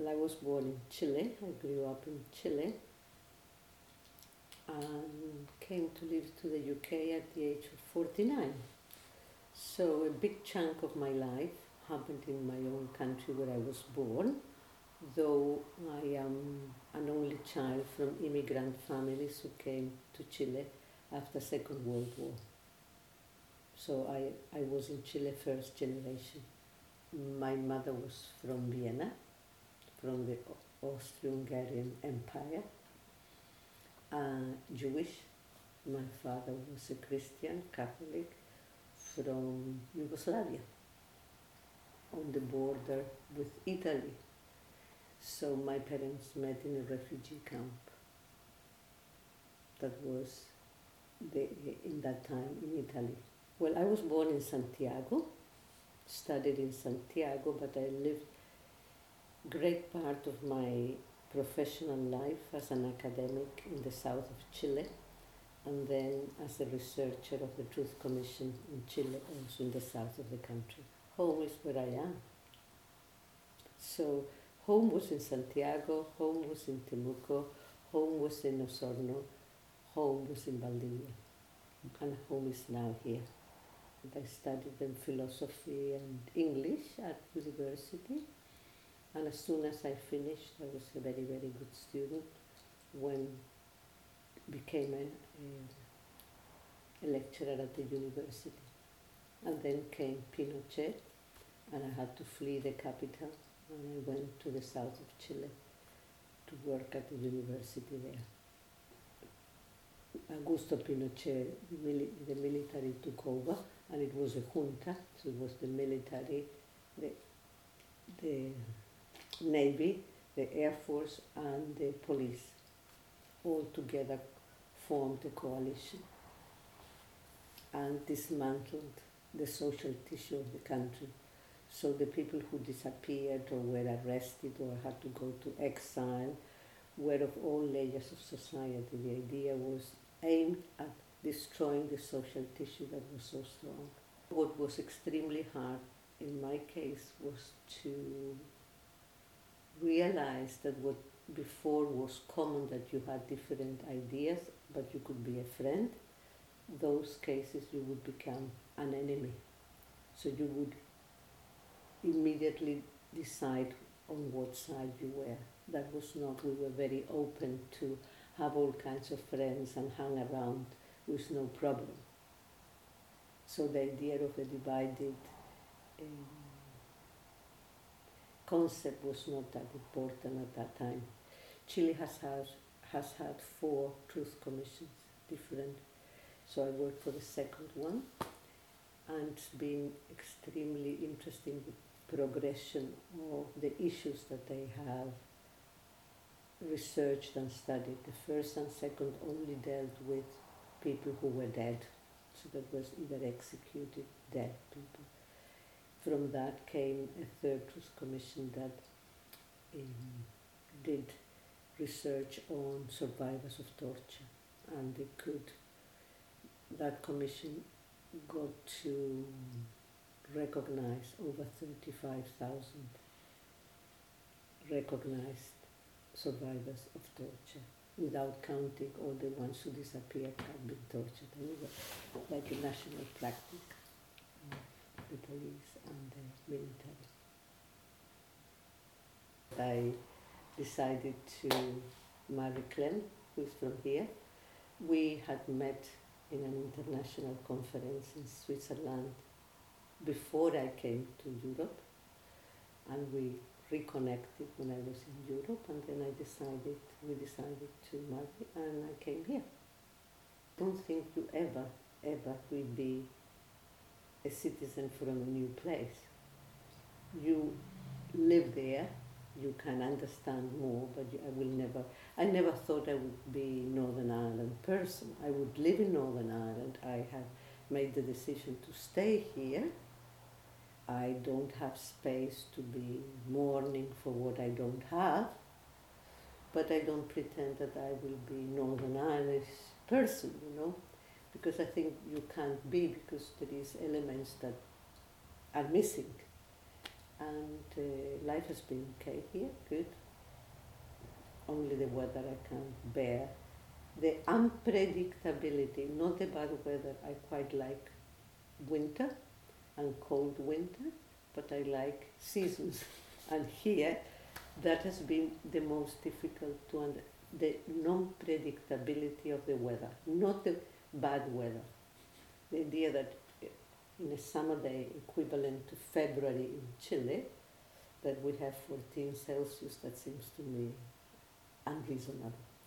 Well, I was born in Chile. I grew up in Chile and came to live to the UK at the age of 49. So a big chunk of my life happened in my own country where I was born, though I am an only child from immigrant families who came to Chile after Second World War. So I was in Chile first generation. My mother was from Vienna, from the Austro-Hungarian Empire, Jewish. My father was a Christian Catholic from Yugoslavia, on the border with Italy. So my parents met in a refugee camp that was in that time in Italy. Well, I was born in Santiago, studied in Santiago, but I lived great part of my professional life as an academic in the south of Chile, and then as a researcher of the Truth Commission in Chile, also in the south of the country. Home is where I am. So home was in Santiago, home was in Temuco, home was in Osorno, home was in Valdivia, and home is now here. And I studied then philosophy and English at university, and as soon as I finished, I was a very, very good student when became a lecturer at the university. And then came Pinochet, and I had to flee the capital, and I went to the south of Chile to work at the university there. Augusto Pinochet, the military took over, and it was a junta, so it was the military, the Navy, the Air Force, and the police, all together formed a coalition and dismantled the social tissue of the country. So the people who disappeared or were arrested or had to go to exile were of all layers of society. The idea was aimed at destroying the social tissue that was so strong. What was extremely hard in my case was to realize that what before was common, that you had different ideas but you could be a friend, those cases you would become an enemy. So you would immediately decide on what side you were. That was not, we were very open to have all kinds of friends and hang around with no problem. So the idea of a divided concept was not that important at that time. Chile has had 4 truth commissions, different. So I worked for the second one, and it's been extremely interesting, the progression of the issues that they have researched and studied. The first and second only dealt with people who were dead, so that was either executed, dead people. From that came a third truth commission that did research on survivors of torture, and that commission got to recognize over 35,000 recognized survivors of torture, without counting all the ones who disappeared had been tortured anyway, like a national practice, the police and the military. I decided to marry Clem, who is from here. We had met in an international conference in Switzerland before I came to Europe, and we reconnected when I was in Europe, and then we decided to marry, and I came here. I don't think you ever will be a citizen from a new place. You live there, you can understand more, but I never thought I would be Northern Ireland person. I would live in Northern Ireland. I have made the decision to stay here. I don't have space to be mourning for what I don't have, but I don't pretend that I will be Northern Irish person, because I think you can't be, because there is elements that are missing. and life has been okay here, good. Only the weather I can't bear. The unpredictability, not the bad weather. I quite like winter and cold winter, but I like seasons. And here, that has been the most difficult to understand. The non-predictability of the weather, not the bad weather. The idea that in a summer day equivalent to February in Chile, that we have 14 Celsius, that seems to me unreasonable.